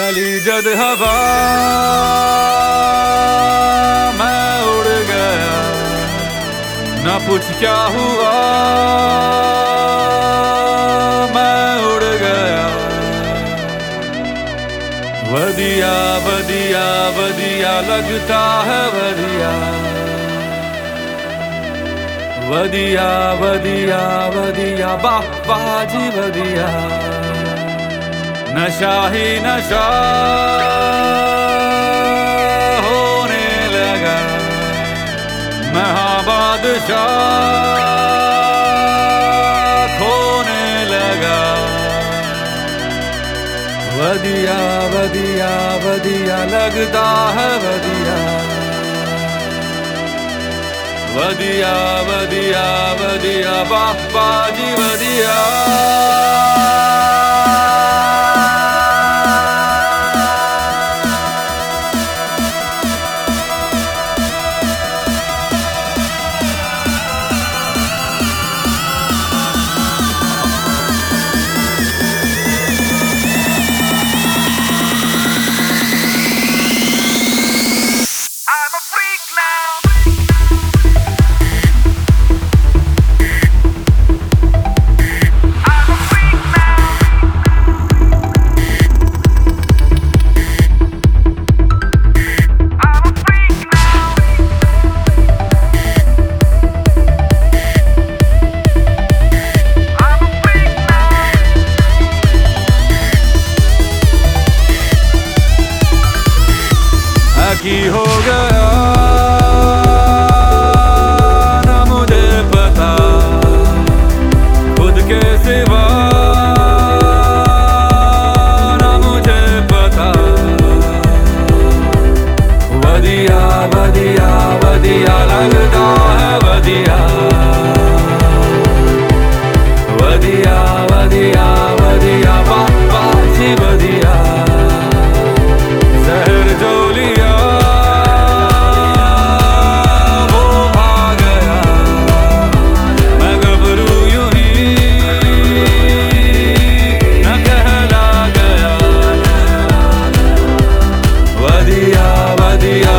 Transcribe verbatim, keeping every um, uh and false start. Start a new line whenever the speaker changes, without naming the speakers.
चली जद हवा मैं उड़ गया, न पूछ क्या हुआ मैं उड़ गया। वदिया वदिया वदिया लगता है वदिया, वदिया वदिया वदिया वाह वाह जी वदिया। नशा ही नशा होने लगा, मैं हाँ बादशाह खोने लगा। वदिया वदिया वदिया लगता है वदिया, वदिया वदिया वदिया वाह वाह जी वदिया। की हो गया ना मुझे पता खुद के सिवा, ना मुझे पता। वदिया वदिया वदिया लगता है वदिया, वदिया वदिया वदिया वाह वाह जी वदिया। जहर जो लिया वदिया